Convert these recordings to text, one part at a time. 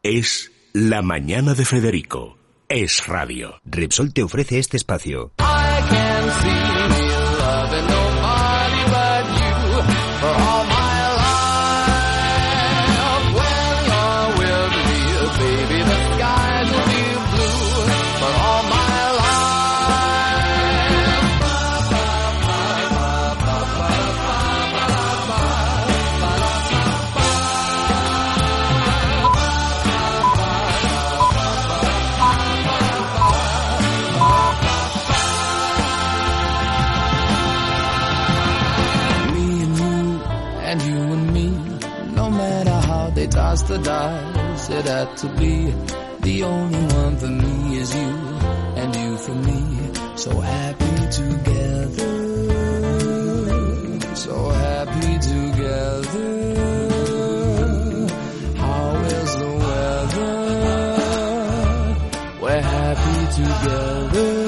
Es La Mañana de Federico. Es radio. Repsol te ofrece este espacio. Toss the dice, it had to be. The only one for me is you, and you for me. So happy together, so happy together. How is the weather? We're happy together.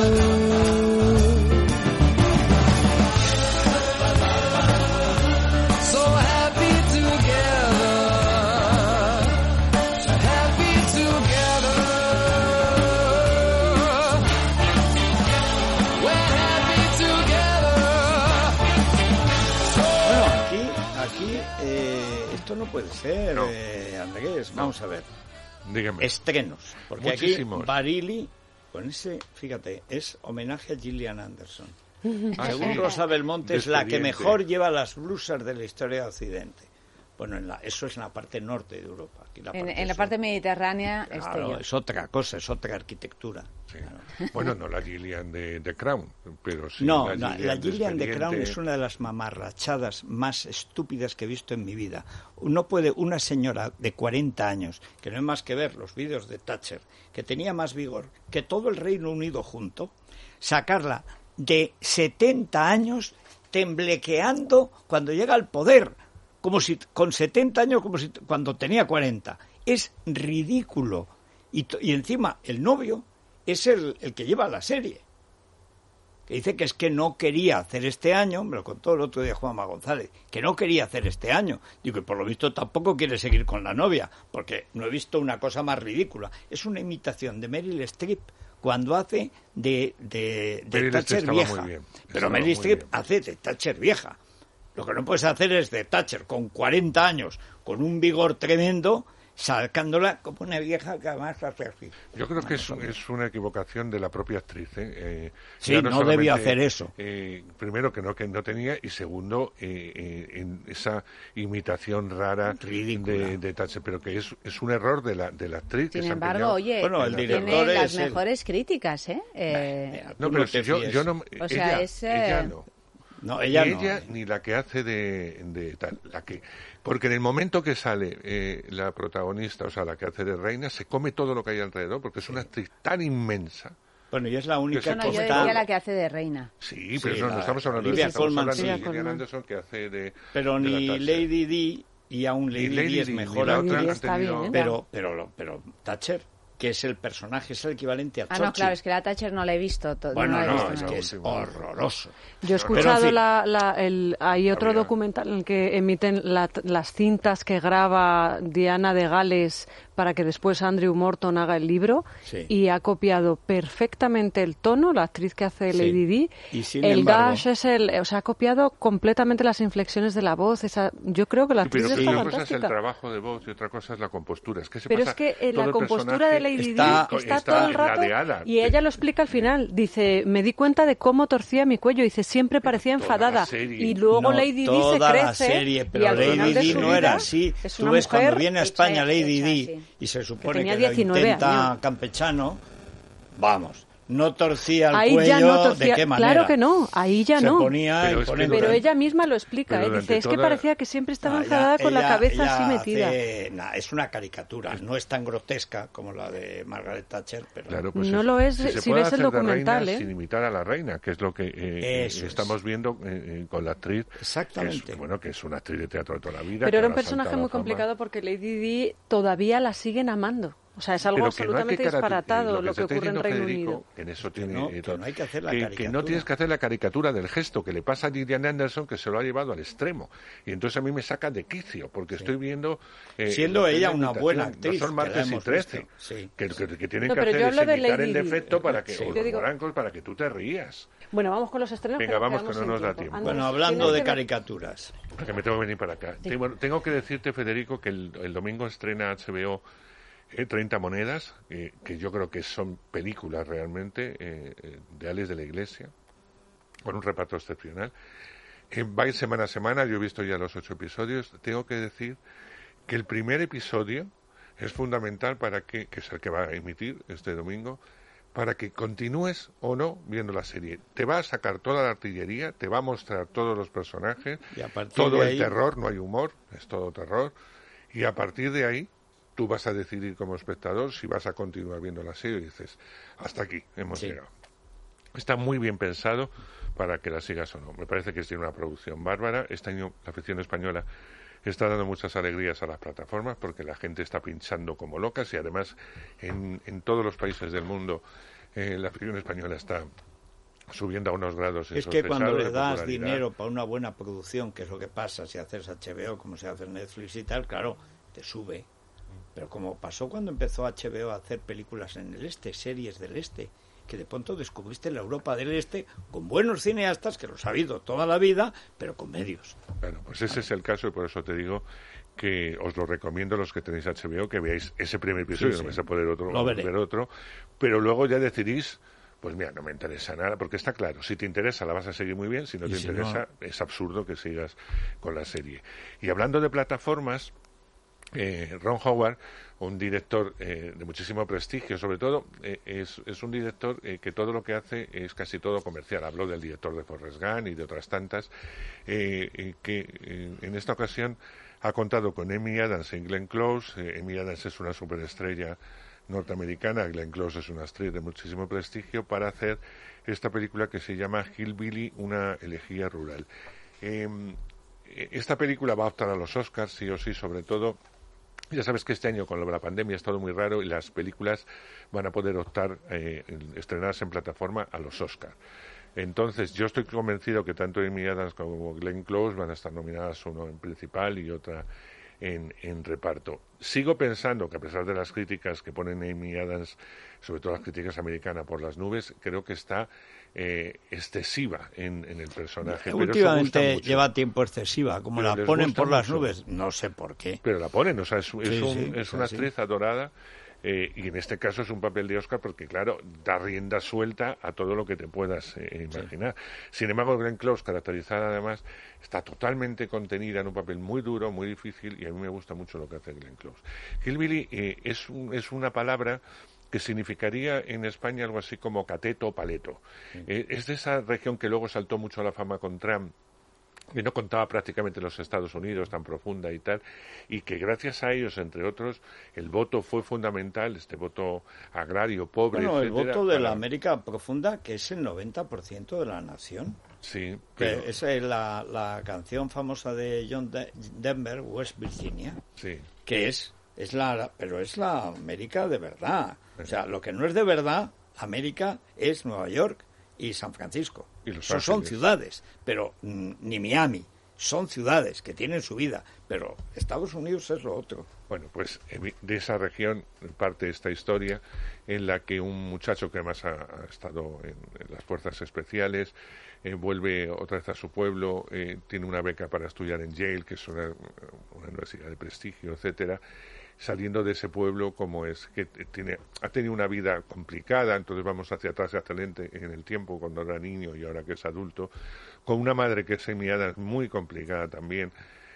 Esto no puede ser, no. Andrés, vamos a ver. Dígame. Estrenos, porque muchísimos. Aquí Bareilles, con ese, fíjate, es homenaje a Gillian Anderson. Según Rosa Belmonte, es la que mejor lleva las blusas de la historia de Occidente. Bueno, eso es en la parte norte de Europa. Aquí en la parte mediterránea, claro, es otra cosa, es otra arquitectura. Sí. Claro. Bueno, no la Gillian de Crown, pero sí. No, la Gillian de Crown es una de las mamarrachadas más estúpidas que he visto en mi vida. No puede una señora de 40 años, que no hay más que ver los vídeos de Thatcher, que tenía más vigor que todo el Reino Unido junto, sacarla de 70 años temblequeando cuando llega al poder. Como si con 70 años, como si cuando tenía 40. Es ridículo. Y encima el novio es el que lleva la serie. Que dice que es que no quería hacer este año, me lo contó el otro día Juanma González, que no quería hacer este año. Digo, y por lo visto tampoco quiere seguir con la novia, porque no he visto una cosa más ridícula. Es una imitación de Meryl Streep cuando hace de Thatcher vieja. Pero Meryl Streep hace de Thatcher vieja. Lo que no puedes hacer es de Thatcher con 40 años, con un vigor tremendo, sacándola como una vieja que además hace así. Yo creo que es una equivocación de la propia actriz. Sí, no debió hacer eso. Primero, que no tenía, y segundo, en esa imitación rara de Thatcher, pero que es un error de la actriz. Sin embargo, oye, bueno, el director tiene las mejores críticas, no, pero si yo no... O sea, ella no. No, ella ni no. ella ni la que hace de tal, porque en el momento que sale la protagonista, o sea, la que hace de reina, se come todo lo que hay alrededor, porque es una actriz tan inmensa. Bueno, y es la única yo diría la que hace de reina. Sí, pero no estamos hablando de Gillian Anderson, que hace de... Pero de ni Lady Di, y aún Lady Di es mejor. Pero Thatcher, que es el personaje, es el equivalente a Churchill. No, claro, es que la Thatcher no la he visto. Es que es horroroso. Yo he escuchado hay otro documental en el que emiten las cintas que graba Diana de Gales para que después Andrew Morton haga el libro, y ha copiado perfectamente el tono, la actriz que hace Lady Di, Gash ha copiado completamente las inflexiones de la voz. Yo creo que la actriz está fantástica. Una cosa es el trabajo de voz y otra cosa es la compostura. Es que la compostura de Lady Di está todo el rato, y ella lo explica al final. Dice, me di cuenta de cómo torcía mi cuello, dice, siempre parecía enfadada. Y luego Lady Di se crece, pero Lady Di no era así. Tú ves cuando viene a España Lady Di, y se supone que lo intenta años. Campechano, vamos, no torcía el cuello, ¿de qué manera? Claro que no, ahí ya se no. Ponía pero ella misma lo explica, dice, es que parecía que siempre estaba enfadada con la cabeza así metida. Es una caricatura, no es tan grotesca como la de Margaret Thatcher, pero claro, pues no lo es si ves el documental. Sin imitar a la reina, que es lo que estamos viendo con la actriz. Exactamente. Que es una actriz de teatro de toda la vida. Pero era un personaje muy complicado porque Lady Di todavía la siguen amando. O sea, es algo Pero absolutamente disparatado lo que ocurre en Reino Unido. En eso tiene, que no hay que hacer la caricatura. Que no tienes que hacer la caricatura del gesto, que le pasa a Gillian Anderson, que se lo ha llevado al extremo. Y entonces a mí me saca de quicio, porque estoy viendo... siendo ella una buena actriz. No son martes y 13, que tienen que hacer es evitar el defecto para que, o los morancos, para que tú te rías. Bueno, vamos con los estrenos. Venga, vamos, que no nos da tiempo. Bueno, hablando de caricaturas. Porque me tengo que venir para acá. Sí. Tengo que decirte, Federico, que el domingo estrena HBO 30 monedas, que yo creo que son películas realmente de Alex de la Iglesia, con un reparto excepcional. Va a ir semana a semana, yo he visto ya los 8 episodios. Tengo que decir que el primer episodio es fundamental para que es el que va a emitir este domingo, para que continúes o no viendo la serie. Te va a sacar toda la artillería, te va a mostrar todos los personajes, todo el terror, no hay humor, es todo terror, y a partir de ahí tú vas a decidir como espectador si vas a continuar viendo la serie y dices, hasta aquí hemos llegado. Está muy bien pensado para que la sigas o no. Me parece que tiene una producción bárbara. Este año la ficción española está dando muchas alegrías a las plataformas porque la gente está pinchando como locas y además en todos los países del mundo la ficción española está subiendo a unos grados insospechados. Es que cuando le das dinero para una buena producción, que es lo que pasa si haces HBO como se hace Netflix y tal, claro, te sube. Pero como pasó cuando empezó HBO a hacer películas en el este, series del este, que de pronto descubriste la Europa del Este con buenos cineastas, que los ha habido toda la vida, pero con medios. Bueno, pues ese es el caso y por eso te digo que os lo recomiendo los que tenéis HBO, que veáis ese primer episodio, no vais a poder ver otro, pero luego ya decidís, pues mira, no me interesa nada, porque está claro, si te interesa la vas a seguir muy bien, si no te interesa es absurdo que sigas con la serie. Y hablando de plataformas, Ron Howard, un director de muchísimo prestigio, sobre todo es un director que todo lo que hace es casi todo comercial. Habló del director de Forrest Gump y de otras tantas, que en esta ocasión ha contado con Amy Adams y Glenn Close. Amy Adams es una superestrella norteamericana, Glenn Close es una actriz de muchísimo prestigio, para hacer esta película que se llama Hillbilly, una elegía rural. Esta película va a optar a los Oscars, sí o sí, sobre todo. Ya sabes que este año con la pandemia es todo muy raro y las películas van a poder optar, estrenarse en plataforma a los Oscars. Entonces, yo estoy convencido que tanto Amy Adams como Glenn Close van a estar nominadas, uno en principal y otra en reparto. Sigo pensando que a pesar de las críticas que ponen Amy Adams, sobre todo las críticas americanas, por las nubes, creo que está excesiva en el personaje. Últimamente lleva tiempo excesiva, como la ponen por las nubes, no sé por qué. Pero la ponen, o sea, es una actriz adorada. Y en este caso es un papel de Oscar porque, claro, da rienda suelta a todo lo que te puedas imaginar. Sin embargo, Glenn Close, caracterizada además, está totalmente contenida en un papel muy duro, muy difícil, y a mí me gusta mucho lo que hace Glenn Close. Hillbilly es una palabra que significaría en España algo así como cateto o paleto. Es de esa región que luego saltó mucho a la fama con Trump, que no contaba prácticamente los Estados Unidos tan profunda y tal, y que gracias a ellos, entre otros, el voto fue fundamental, este voto agrario, pobre, etcétera, el voto de la América profunda, que es el 90% de la nación. Sí, pero... Esa es la canción famosa de John Denver, West Virginia, sí, que pero es la América de verdad. O sea, lo que no es de verdad, América, es Nueva York y San Francisco. Son ciudades, pero ni Miami. Son ciudades que tienen su vida, pero Estados Unidos es lo otro. Bueno, pues de esa región parte esta historia en la que un muchacho que además ha estado en las fuerzas especiales vuelve otra vez a su pueblo, tiene una beca para estudiar en Yale, que es una universidad de prestigio, etcétera. Saliendo de ese pueblo, como es que ha tenido una vida complicada, entonces vamos hacia atrás y excelente en el tiempo, cuando era niño y ahora que es adulto, con una madre que es semiada, muy complicada también,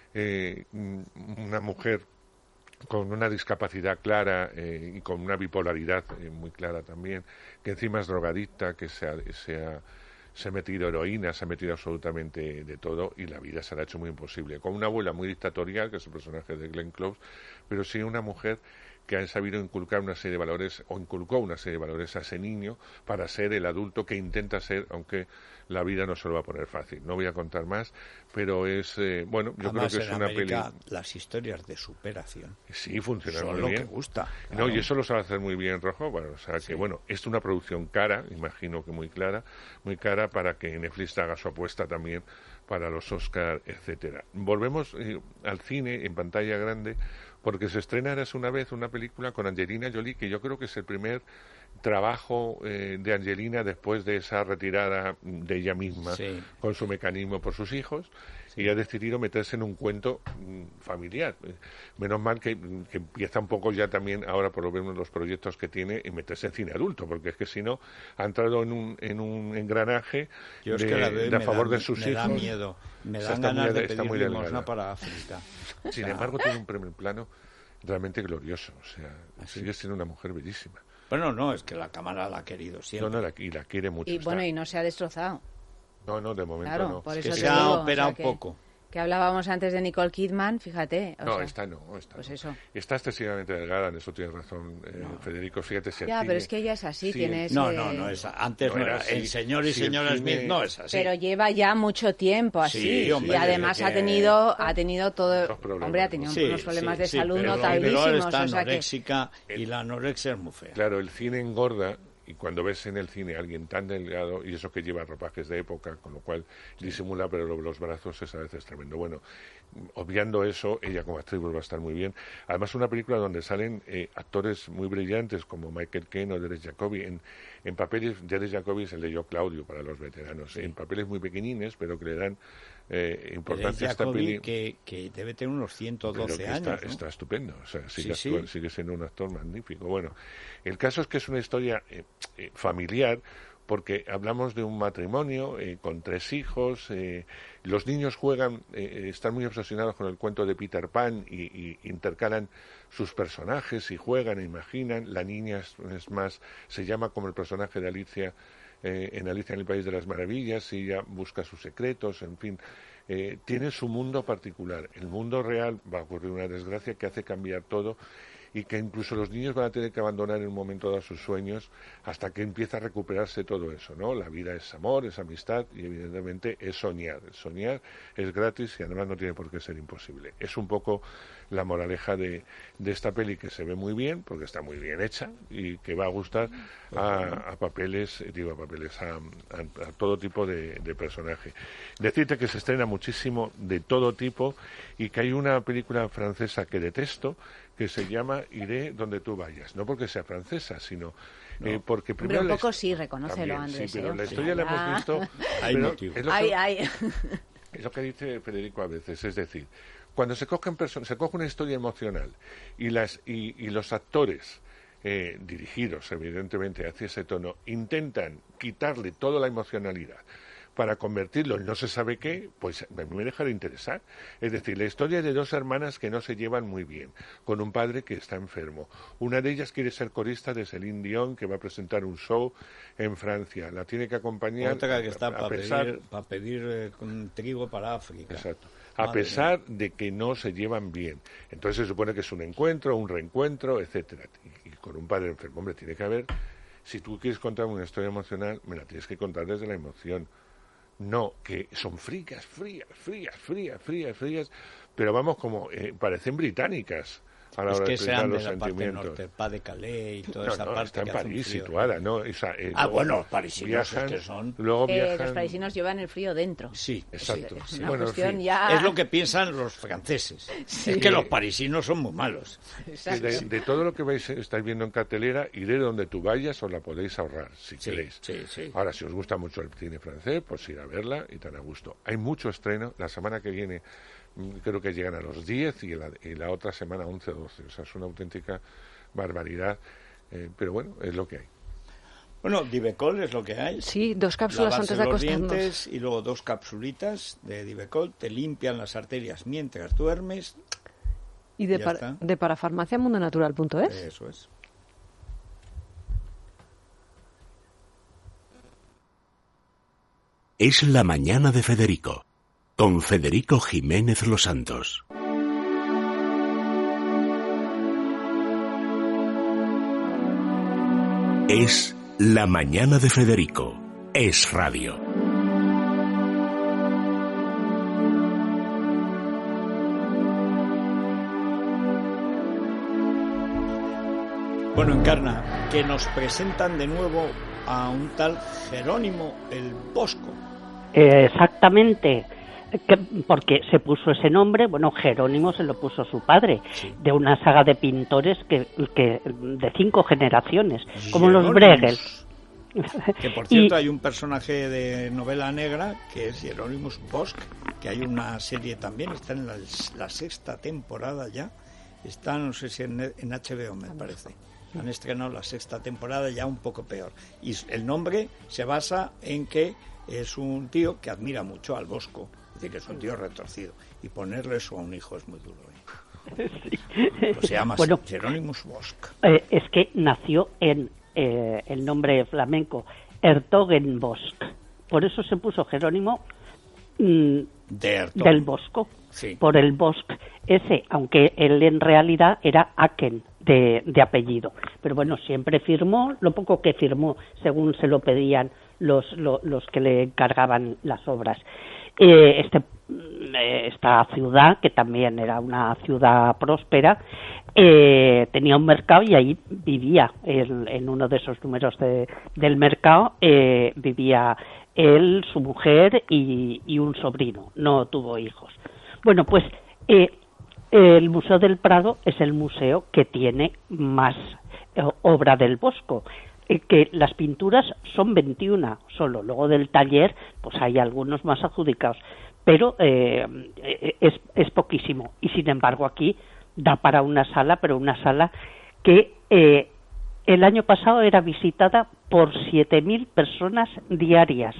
una mujer con una discapacidad clara y con una bipolaridad muy clara también, que encima es drogadicta, que se ha metido heroína, se ha metido absolutamente de todo y la vida se le ha hecho muy imposible. Con una abuela muy dictatorial, que es el personaje de Glenn Close, pero sí una mujer que ha sabido inculcar una serie de valores, o inculcó una serie de valores a ese niño para ser el adulto que intenta ser, aunque la vida no se lo va a poner fácil. No voy a contar más, pero es, bueno, yo Además, creo que es una América, las historias de superación sí, funcionan son muy lo bien. que gusta. No, Claro. y eso lo sabe hacer muy bien Rojo, bueno, o sea que, bueno, es una producción cara, imagino que muy cara para que Netflix haga su apuesta también para los Oscar, etcétera. Volvemos al cine en pantalla grande, porque se estrena Érase una vez una película con Angelina Jolie, que yo creo que es el primer trabajo de Angelina después de esa retirada de ella misma con su mecanismo por sus hijos, y ha decidido meterse en un cuento familiar. Menos mal que empieza un poco ya también ahora, por lo menos los proyectos que tiene, en meterse en cine adulto, porque es que si no ha entrado en un engranaje Yo es que la veo y a favor de sus me hijos. da miedo, me dan Está ganas de está muy pedir limosna delgada. para África. Sin embargo, tiene un primer plano realmente glorioso, o sea, sigue siendo una mujer bellísima. Bueno, no, es que la cámara la ha querido siempre. Y la quiere mucho. Y bueno, y no se ha destrozado. No, de momento Claro, no. por Es eso que te se ha digo, operado o sea, un poco. Que hablábamos antes de Nicole Kidman, fíjate. o No, sea, esta no. Pues no. eso. Está excesivamente delgada, en eso tienes razón, Federico. Fíjate si el Ya, cine- pero es que ella es así, Sí, tiene ese... No, antes No no era era. así. El señor y Sí, el señora cine- Smith no es así. Pero lleva ya mucho tiempo así. Sí, hombre, y además desde ha que- tenido todo... Dos problemas, Hombre, ha ¿no? tenido Sí, unos problemas de sí, salud pero notabilísimos. ahora está O sea que... anoréxica y la anorexia es muy fea. Claro, el cine engorda, y cuando ves en el cine a alguien tan delgado, y eso que lleva ropajes de época, con lo cual disimula, pero los brazos es a veces tremendo. Bueno, obviando eso, ella como actriz va a estar muy bien. Además, una película donde salen actores muy brillantes como Michael Caine o Derek Jacobi. En papeles, Derek Jacobi es el de Yo Claudio para los veteranos. En papeles muy pequeñines, pero que le dan importancia a esta Jacobi, peli. que debe tener unos Pero 112 que años. está estupendo, o sea, sigue Sí, sí. sigue siendo un actor magnífico. Bueno, el caso es que es una historia familiar, porque hablamos de un matrimonio con 3 hijos, los niños juegan, están muy obsesionados con el cuento de Peter Pan y intercalan sus personajes y juegan e imaginan. La niña es más, se llama como el personaje de Alicia en Alicia en el País de las Maravillas, y ella busca sus secretos, en fin. Tiene su mundo particular. El mundo real va a ocurrir una desgracia que hace cambiar todo, y que incluso los niños van a tener que abandonar en un momento dado sus sueños hasta que empieza a recuperarse todo eso, ¿no? La vida es amor, es amistad, y evidentemente es soñar. Soñar es gratis y además no tiene por qué ser imposible. Es un poco la moraleja de esta peli, que se ve muy bien, porque está muy bien hecha, y que va a gustar a todo tipo de personaje. Decirte que se estrena muchísimo de todo tipo, y que hay una película francesa que detesto, que se llama Iré donde tú vayas. No porque sea francesa, sino porque primero... Hombre, un poco sí, reconócelo, también, Andrés. sí, pero la Sí, historia la hemos visto... Hay pero motivo. es lo que- Es es lo que dice Federico a veces, es decir, cuando se coge una historia emocional y los actores dirigidos, evidentemente, hacia ese tono, intentan quitarle toda la emocionalidad para convertirlo en no se sabe qué, pues a mí me deja de interesar. Es decir, la historia de 2 hermanas que no se llevan muy bien, con un padre que está enfermo. Una de ellas quiere ser corista de Céline Dion, que va a presentar un show en Francia. La tiene que acompañar Otra que está a para pesar... pedir trigo para África. Exacto. A pesar de que no se llevan bien. Entonces se supone que es un encuentro, un reencuentro, etcétera. Y con un padre enfermo, hombre, tiene que haber... Si tú quieres contar una historia emocional, me la tienes que contar desde la emoción. No, que son frías, pero vamos, como parecen británicas a la Es hora que de explicar sean de los la parte sentimientos. norte, el Pas de Calais y toda No, esa no, parte está en que hace un París frío. situada, ¿no? Luego bueno, los parisinos viajan, es que son... luego viajan... los parisinos llevan el frío dentro. Sí, Exacto. Es Sí. una Bueno, en cuestión fin. ya... es lo que piensan los franceses. Es que los parisinos son muy malos. Sí, de todo lo que estáis viendo en cartelera, Iré donde tú vayas, os la podéis ahorrar, si Sí, queréis. sí. Ahora, si os gusta mucho el cine francés, pues ir a verla y tan a gusto. Hay mucho estreno. La semana que viene creo que llegan a los 10 y la otra semana 11 o 12. O sea, es una auténtica barbaridad. Pero bueno, es lo que hay. Bueno, Divecol es lo que hay. Sí, 2 cápsulas Lavarse antes de los acostarnos. dientes y luego 2 capsulitas de Divecol. Te limpian las arterias mientras duermes. Y Ya está. de parafarmaciamundonatural.es. Eso es. Es la mañana de Federico, con Federico Jiménez Los Santos. Es La Mañana de Federico. Es radio. Bueno, Encarna, que nos presentan de nuevo a un tal Jerónimo el Bosco. Exactamente, porque se puso ese nombre, bueno, Jerónimo se lo puso su padre, sí, de una saga de pintores que de 5 generaciones, como los Bruegel. Que por cierto hay un personaje de novela negra que es Hieronymus Bosch, que hay una serie también, está en la 6ª temporada ya, está no sé si en HBO me parece. Han estrenado la 6ª temporada, ya un poco peor. Y el nombre se basa en que es un tío que admira mucho al Bosco, es decir, que es un tío retorcido. Y ponerle eso a un hijo es muy duro. Sí. Pues se llama Hieronymus Bosch. Es que nació en el nombre flamenco, Hertogenbosch. Por eso se puso Jerónimo del Bosco, sí, por el Bosch ese, aunque él en realidad era Aken de apellido, pero bueno, siempre firmó lo poco que firmó según se lo pedían los que le encargaban las obras. Esta ciudad, que también era una ciudad próspera, tenía un mercado y ahí vivía, en uno de esos números del mercado, vivía él, su mujer y un sobrino, no tuvo hijos. Bueno, pues el Museo del Prado es el museo que tiene más obra del Bosco, que las pinturas son 21 solo, luego del taller pues hay algunos más adjudicados, pero es poquísimo, y sin embargo aquí da para una sala, pero una sala que el año pasado era visitada por 7.000 personas diarias,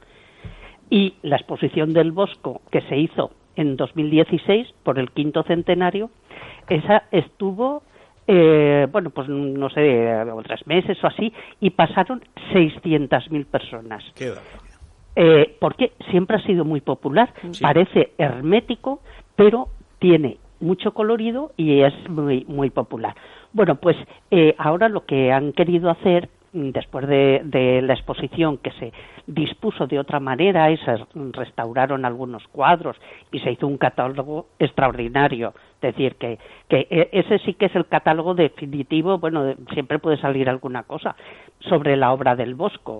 y la exposición del Bosco que se hizo en 2016 por el 5º centenario, esa estuvo bueno, pues no sé, 3 meses o así, y pasaron 600.000 personas. Qué barbaridad. Porque siempre ha sido muy popular, sí, parece hermético, pero tiene mucho colorido y es muy, muy popular. Bueno, pues ahora lo que han querido hacer, después de la exposición que se dispuso de otra manera y se restauraron algunos cuadros y se hizo un catálogo extraordinario, es decir, que ese sí que es el catálogo definitivo, bueno, siempre puede salir alguna cosa sobre la obra del Bosco,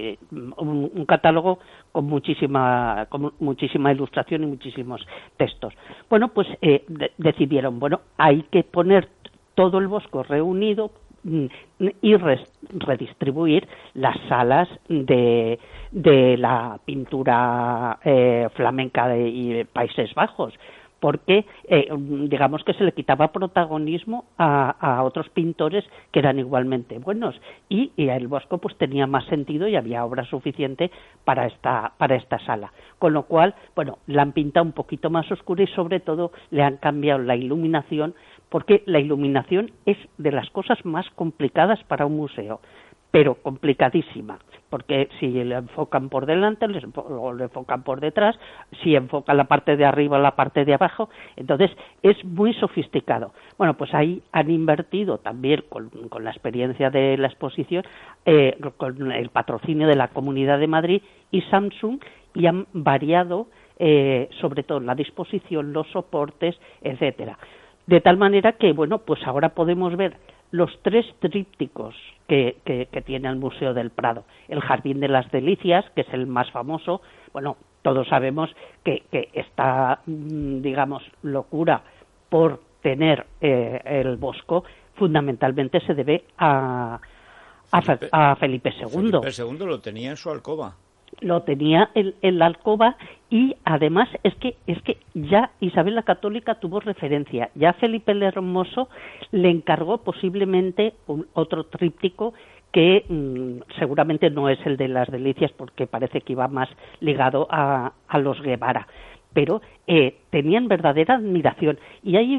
un catálogo con muchísima ilustración y muchísimos textos. Bueno, pues decidieron, bueno, hay que poner todo el Bosco reunido y redistribuir las salas de la pintura flamenca de Países Bajos, porque digamos que se le quitaba protagonismo a otros pintores que eran igualmente buenos, y el Bosco pues tenía más sentido y había obra suficiente para esta sala, con lo cual, bueno, la han pintado un poquito más oscura y sobre todo le han cambiado la iluminación, porque la iluminación es de las cosas más complicadas para un museo, pero complicadísima, porque si le enfocan por delante, o le enfocan por detrás, si enfocan la parte de arriba o la parte de abajo, entonces es muy sofisticado. Bueno, pues ahí han invertido también con la experiencia de la exposición, con el patrocinio de la Comunidad de Madrid y Samsung, y han variado sobre todo la disposición, los soportes, etcétera. De tal manera que, bueno, pues ahora podemos ver los 3 trípticos que tiene el Museo del Prado. El Jardín de las Delicias, que es el más famoso. Bueno, todos sabemos que esta, digamos, locura por tener el Bosco fundamentalmente se debe a Felipe II. Felipe II lo tenía en su alcoba. Lo tenía en la alcoba, y además es que ya Isabel la Católica tuvo referencia, ya Felipe el Hermoso le encargó posiblemente otro tríptico que seguramente no es el de las Delicias, porque parece que iba más ligado a los Guevara, pero tenían verdadera admiración. Y hay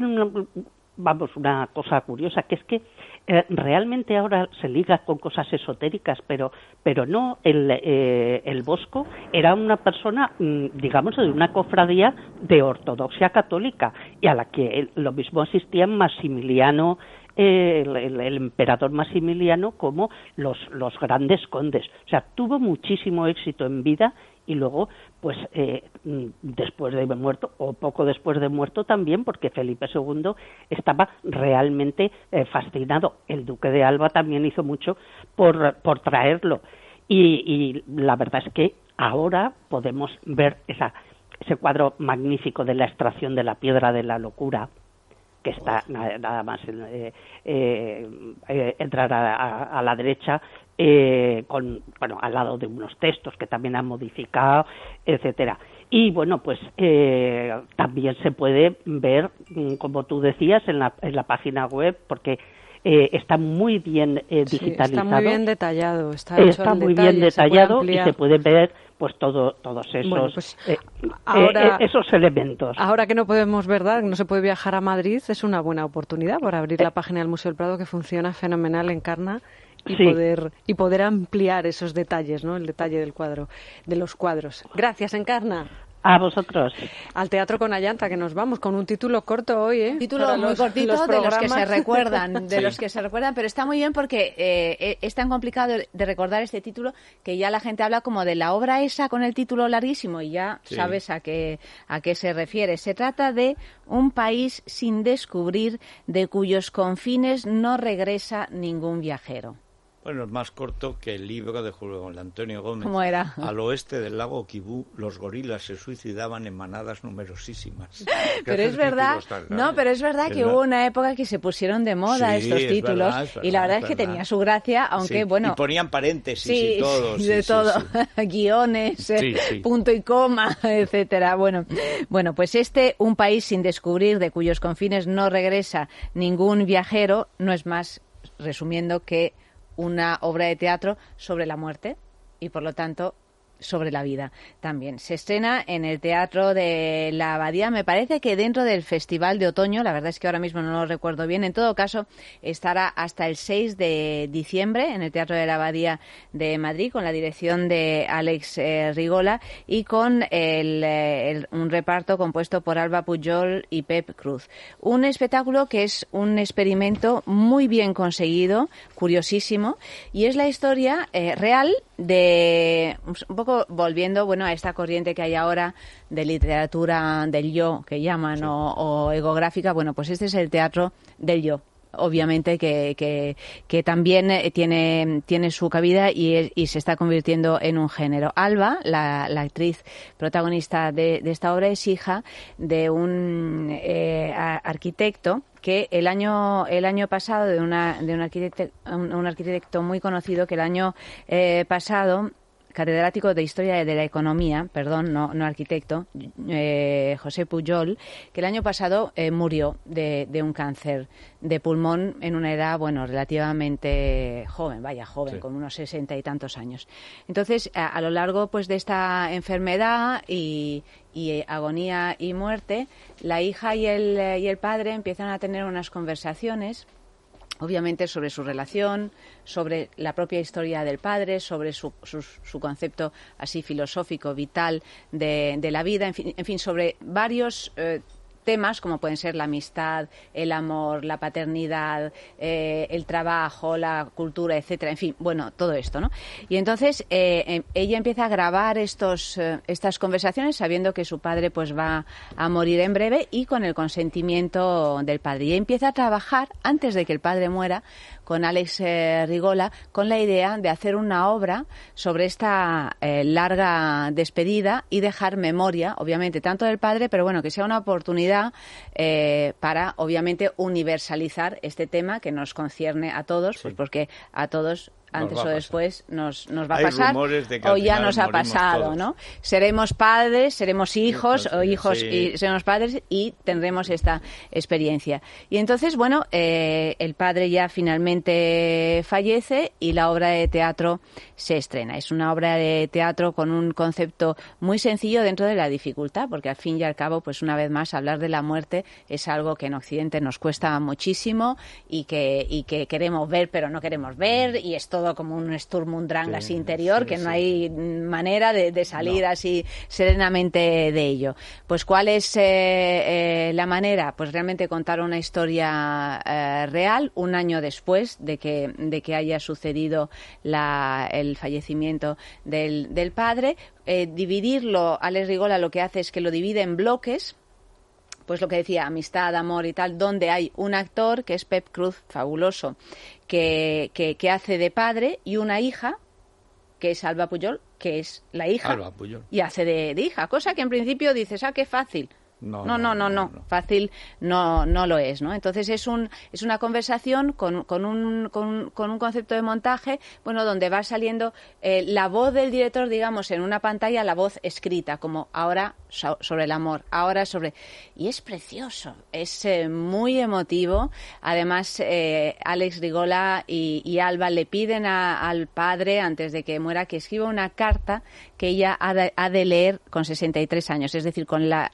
una cosa curiosa, que es que realmente ahora se liga con cosas esotéricas, pero no, el Bosco era una persona, digamos, de una cofradía de ortodoxia católica, y a la que lo mismo asistían Maximiliano el emperador Maximiliano como los grandes condes. O sea, tuvo muchísimo éxito en vida y luego, pues, después de muerto, o poco después de muerto también, porque Felipe II estaba realmente fascinado. El duque de Alba también hizo mucho por traerlo. Y la verdad es que ahora podemos ver ese cuadro magnífico de la extracción de la piedra de la locura, que está nada más entrar a la derecha, al lado de unos textos que también han modificado, etcétera. Y bueno, pues también se puede ver, como tú decías, en la página web, porque está muy bien digitalizado. Está muy bien detallado. Está muy bien detallado y se puede ver pues todos esos, bueno, pues, esos elementos. Ahora que no podemos, ¿verdad? No se puede viajar a Madrid, es una buena oportunidad para abrir la página del Museo del Prado, que funciona fenomenal, Encarna, y poder ampliar esos detalles, ¿no? El detalle de los cuadros. Gracias, Encarna. A vosotros. Al Teatro con Ayanta, que nos vamos con un título corto hoy, ¿eh? Título muy cortito, de los que se recuerdan, pero está muy bien porque es tan complicado de recordar este título que ya la gente habla como de la obra esa con el título larguísimo y ya sabes a qué se refiere. Se trata de Un país sin descubrir, de cuyos confines no regresa ningún viajero. Bueno, es más corto que el libro de Julio Antonio Gómez. ¿Cómo era? Al oeste del lago Kibú, los gorilas se suicidaban en manadas numerosísimas. Pero es verdad, que hubo una época que se pusieron de moda estos títulos, y la verdad es que tenía su gracia, aunque bueno... Y ponían paréntesis y todo. De todo, guiones, punto y coma, etcétera. Bueno, pues Un país sin descubrir, de cuyos confines no regresa ningún viajero, no es más, resumiendo, que una obra de teatro sobre la muerte y, por lo tanto, sobre la vida también. Se estrena en el Teatro de la Abadía, me parece que dentro del Festival de Otoño, la verdad es que ahora mismo no lo recuerdo bien. En todo caso, estará hasta el 6 de diciembre en el Teatro de la Abadía de Madrid, con la dirección de Alex Rigola y con un reparto compuesto por Alba Pujol y Pep Cruz. Un espectáculo que es un experimento muy bien conseguido, curiosísimo, y es la historia real de, un poco volviendo a esta corriente que hay ahora de literatura del yo, que llaman, o egográfica. Bueno, pues este es el teatro del yo, obviamente, que también tiene su cabida y se está convirtiendo en un género. Alba, la actriz protagonista de esta obra, es hija de un arquitecto que el año pasado, de un arquitecto muy conocido, que el año pasado, catedrático de Historia de la Economía, no arquitecto, José Pujol, que el año pasado murió de un cáncer de pulmón en una edad, relativamente joven, con unos 60 y tantos años. Entonces, a lo largo pues de esta enfermedad y agonía y muerte, la hija y el padre empiezan a tener unas conversaciones, obviamente, sobre su relación, sobre la propia historia del padre, sobre su concepto así filosófico, vital de la vida, en fin, sobre varios temas como pueden ser la amistad, el amor, la paternidad, el trabajo, la cultura, etcétera, en fin, todo esto, ¿no? Y entonces ella empieza a grabar estas conversaciones sabiendo que su padre pues va a morir en breve y con el consentimiento del padre. Y empieza a trabajar, antes de que el padre muera, con Alex Rigola, con la idea de hacer una obra sobre esta larga despedida y dejar memoria, obviamente, tanto del padre, pero que sea una oportunidad para, obviamente, universalizar este tema que nos concierne a todos, pues porque a todos, antes o después, nos va a pasar, o ya nos ha pasado, todos, ¿no? Seremos padres, seremos hijos, o hijos y seremos padres, y tendremos esta experiencia. Y entonces, el padre ya finalmente fallece y la obra de teatro se estrena. Es una obra de teatro con un concepto muy sencillo dentro de la dificultad, porque al fin y al cabo, pues una vez más, hablar de la muerte es algo que en Occidente nos cuesta muchísimo y que queremos ver pero no queremos ver, y es todo todo como un Sturm und Drang así interior, que no hay manera de salir así serenamente de ello. Pues ¿cuál es la manera? Pues realmente contar una historia real un año después de que haya sucedido el fallecimiento del padre. Dividirlo, Alex Rigola lo que hace es que lo divide en bloques, pues lo que decía, amistad, amor y tal, donde hay un actor, que es Pep Cruz, fabuloso, que hace de padre, y una hija, que es Alba Pujol, que es la hija, Alba Pujol, y hace de hija, cosa que en principio dices, qué fácil. No. Fácil no lo es, ¿no? Entonces es una conversación con un concepto de montaje, bueno, donde va saliendo la voz del director, digamos, en una pantalla, la voz escrita, como ahora sobre el amor, ahora sobre... Y es precioso, es muy emotivo. Además, Alex Rigola y Alba le piden al padre, antes de que muera, que escriba una carta que ella ha de leer con 63 años, es decir, con la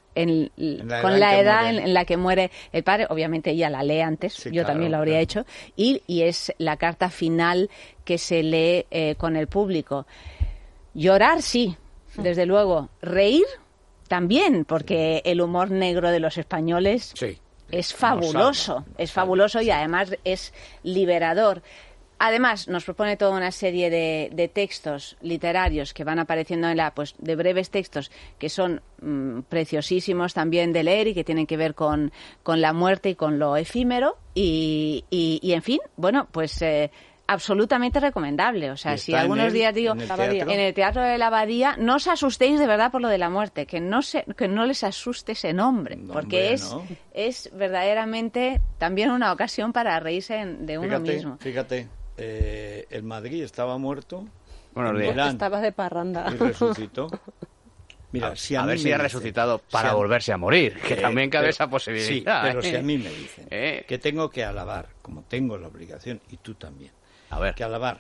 edad en la que muere el padre. Obviamente ella la lee antes, sí, yo también lo habría hecho, y es la carta final que se lee con el público. Llorar, sí, desde luego. Reír, también, porque el humor negro de los españoles es fabuloso, y además es liberador. Además, nos propone toda una serie de textos literarios que van apareciendo de breves textos que son preciosísimos también de leer y que tienen que ver con la muerte y con lo efímero. Y en fin, bueno, pues absolutamente recomendable. O sea, si algunos días digo en el Teatro de la Abadía, no os asustéis de verdad por lo de la muerte, que no les asuste ese nombre, porque es verdaderamente también una ocasión para reírse de uno mismo. Fíjate. El Madrid estaba muerto, estaba de parranda y resucitó. Mira, a ver si ha resucitado para volverse a morir, que también cabe esa posibilidad. Sí, pero si a mí me dicen que tengo que alabar, como tengo la obligación, y tú también, que alabar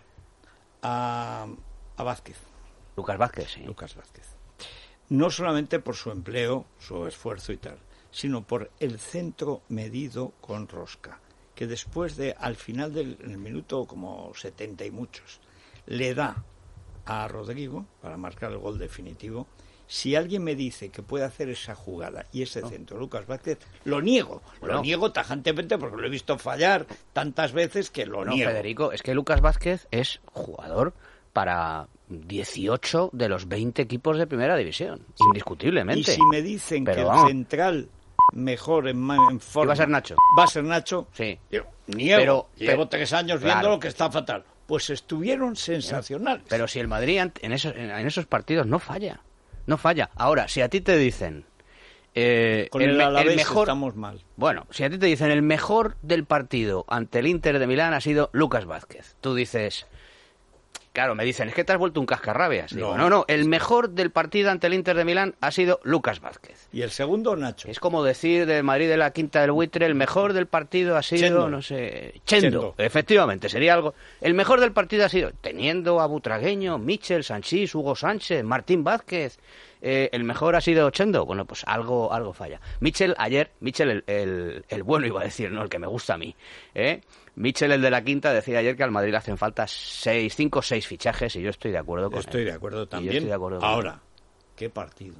a Vázquez. Lucas Vázquez, sí. Lucas Vázquez. No solamente por su empleo, su esfuerzo y tal, sino por el centro medido con rosca, que después al final del minuto como 70 y muchos, le da a Rodrigo para marcar el gol definitivo. Si alguien me dice que puede hacer esa jugada y ese centro, Lucas Vázquez, lo niego tajantemente, porque lo he visto fallar tantas veces que lo niego. Federico, es que Lucas Vázquez es jugador para 18 de los 20 equipos de primera división, indiscutiblemente. Y si me dicen que el central mejor en forma va a ser Nacho. Va a ser Nacho. Sí. Yo niego. Llevo 3 años viendo lo que está fatal. Pues estuvieron sensacionales. Pero si el Madrid en esos partidos no falla. Ahora, si a ti te dicen con el Alavés mejor, estamos mal. Bueno, si a ti te dicen el mejor del partido ante el Inter de Milán ha sido Lucas Vázquez, tú dices... Claro, me dicen, es que te has vuelto un cascarrabias. Digo, no, el mejor del partido ante el Inter de Milán ha sido Lucas Vázquez. ¿Y el segundo, Nacho? Es como decir del Madrid de la Quinta del Buitre, el mejor del partido ha sido, Chendo. Efectivamente, sería algo... El mejor del partido ha sido, teniendo a Butragueño, Michel, Sanchís, Hugo Sánchez, Martín Vázquez... el mejor ha sido Chendo. Bueno, pues algo falla. Michel, el bueno iba a decir, no, el que me gusta a mí, Michel, el de la Quinta, decía ayer que al Madrid le hacen falta 5 o 6 fichajes, y yo estoy de acuerdo con él. Estoy de acuerdo también. Ahora, ¿qué partido?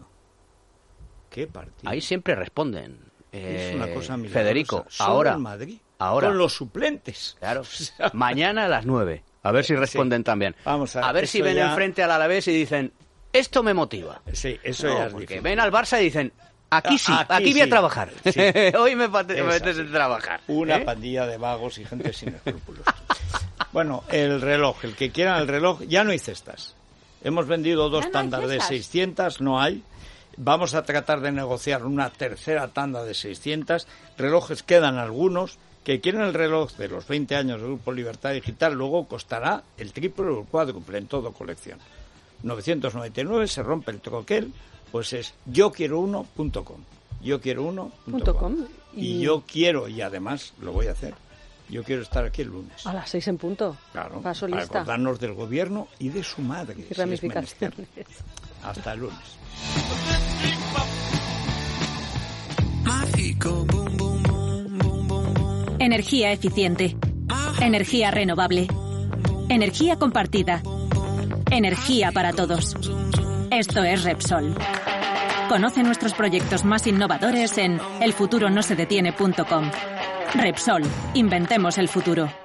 Ahí siempre responden. Es una cosa milagrosa. Federico, ahora, el Madrid, con los suplentes. Claro. Mañana a las 9. A ver si responden también. Vamos a ver si ven enfrente al Alavés y dicen, esto me motiva. Sí, eso ya es porque difícil. Ven al Barça y dicen, aquí voy a trabajar. Sí. Hoy me metes en trabajar. Una pandilla de vagos y gente sin escrúpulos. Bueno, el reloj. El que quiera el reloj, ya no hay cestas. Hemos vendido 2 tandas de 600, no hay. Vamos a tratar de negociar una tercera tanda de 600. Relojes quedan algunos. Que quieren el reloj de los 20 años del Grupo Libertad Digital, luego costará el triple o el cuádruple en todo colección. 999, se rompe el troquel, pues es yoquierouno.com. Yoquierouno.com. Y yo quiero, y además lo voy a hacer, yo quiero estar aquí el lunes. A las 6 en punto. Claro, paso para lista. acordarnos del gobierno y de su madre. Y ramificaciones. Hasta el lunes. Energía eficiente. Energía renovable. Energía compartida. Energía para todos. Esto es Repsol. Conoce nuestros proyectos más innovadores en elfuturonosedetiene.com. Repsol. Inventemos el futuro.